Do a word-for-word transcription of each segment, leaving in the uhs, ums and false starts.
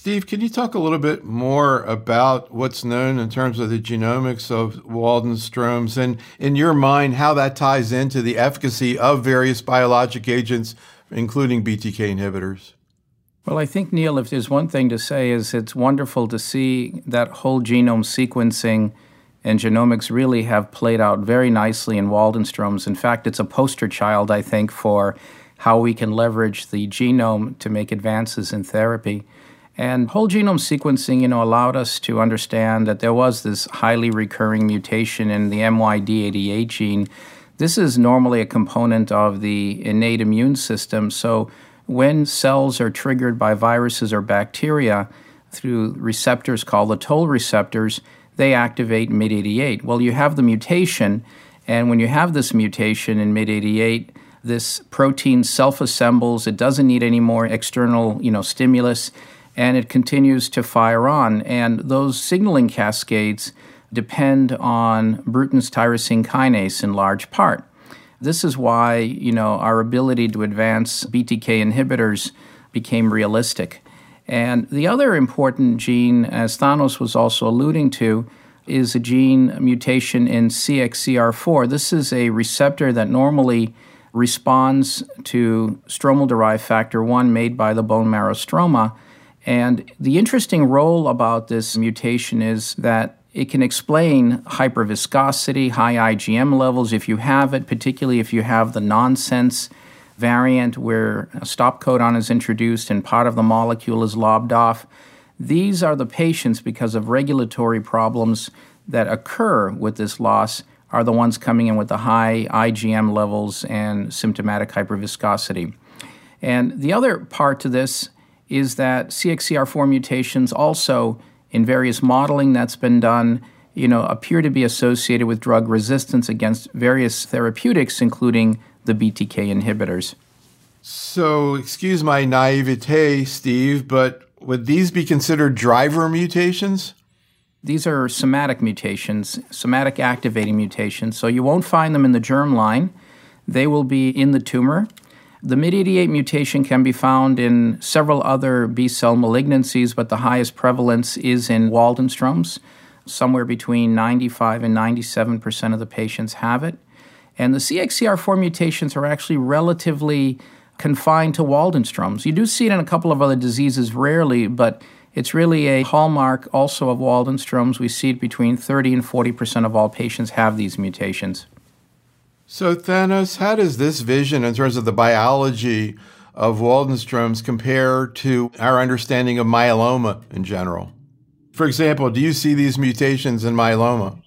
Steve, can you talk a little bit more about what's known in terms of the genomics of Waldenstrom's and, in your mind, how that ties into the efficacy of various biologic agents, including B T K inhibitors? Well, I think, Neil, if there's one thing to say is it's wonderful to see that whole genome sequencing and genomics really have played out very nicely in Waldenstrom's. In fact, it's a poster child, I think, for how we can leverage the genome to make advances in therapy. And whole genome sequencing, you know, allowed us to understand that there was this highly recurring mutation in the M Y D eighty-eight gene. This is normally a component of the innate immune system. So when cells are triggered by viruses or bacteria through receptors called the toll receptors, they activate M Y D eighty-eight. Well, you have the mutation, and when you have this mutation in M Y D eighty-eight, this protein self-assembles. It doesn't need any more external, you know, stimulus, and it continues to fire on. And those signaling cascades depend on Bruton's tyrosine kinase in large part. This is why, you know, our ability to advance B T K inhibitors became realistic. And the other important gene, as Thanos was also alluding to, is a gene mutation in C X C R four. This is a receptor that normally responds to stromal-derived factor one made by the bone marrow stroma. And the interesting role about this mutation is that it can explain hyperviscosity, high I G M levels if you have it, particularly if you have the nonsense variant where a stop codon is introduced and part of the molecule is lobbed off. These are the patients, because of regulatory problems that occur with this loss, are the ones coming in with the high I G M levels and symptomatic hyperviscosity. And the other part to this is that C X C R four mutations also, in various modeling that's been done, you know, appear to be associated with drug resistance against various therapeutics, including the B T K inhibitors. So, excuse my naivete, Steve, but would these be considered driver mutations? These are somatic mutations, somatic activating mutations, so you won't find them in the germline. They will be in the tumor. The M Y D eighty-eight mutation can be found in several other B-cell malignancies, but the highest prevalence is in Waldenstrom's. Somewhere between ninety-five and ninety-seven percent of the patients have it. And the C X C R four mutations are actually relatively confined to Waldenstrom's. You do see it in a couple of other diseases rarely, but it's really a hallmark also of Waldenstrom's. We see it between thirty and forty percent of all patients have these mutations. So, Thanos, how does this vision in terms of the biology of Waldenstrom's compare to our understanding of myeloma in general? For example, do you see these mutations in myeloma?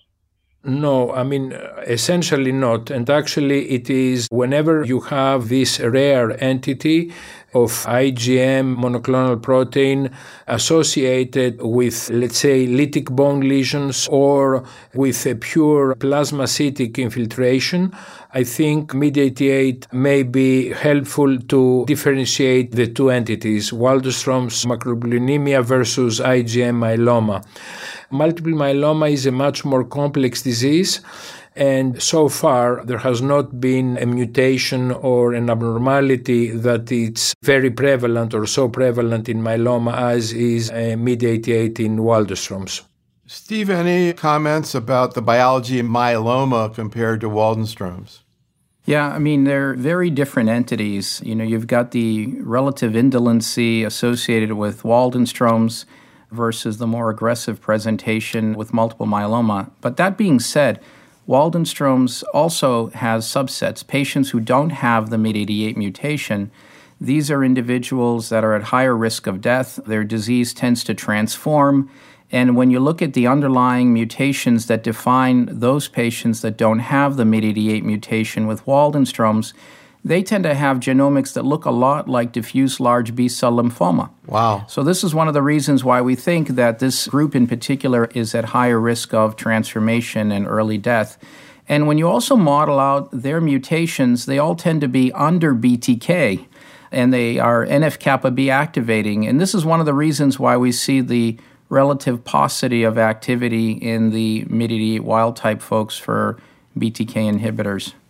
No, I mean, essentially not. And actually, it is whenever you have this rare entity of I G M monoclonal protein associated with, let's say, lytic bone lesions or with a pure plasmacytic infiltration, I think M Y D eighty-eight may be helpful to differentiate the two entities, Waldenstrom's macroglobulinemia versus I G M myeloma. Multiple myeloma is a much more complex disease, and so far there has not been a mutation or an abnormality that is very prevalent or so prevalent in myeloma as is M Y D eighty-eight in Waldenstrom's. Steve, any comments about the biology of myeloma compared to Waldenstrom's? Yeah, I mean, they're very different entities. You know, you've got the relative indolency associated with Waldenstrom's versus the more aggressive presentation with multiple myeloma. But that being said, Waldenstrom's also has subsets. Patients who don't have the M Y D eighty-eight mutation, these are individuals that are at higher risk of death. Their disease tends to transform. And when you look at the underlying mutations that define those patients that don't have the M Y D eighty-eight mutation with Waldenstrom's, they tend to have genomics that look a lot like diffuse large B-cell lymphoma. Wow. So this is one of the reasons why we think that this group in particular is at higher risk of transformation and early death. And when you also model out their mutations, they all tend to be under B T K, and they are N F kappa B activating. And this is one of the reasons why we see the relative paucity of activity in the M Y D eighty-eight wild-type folks for B T K inhibitors.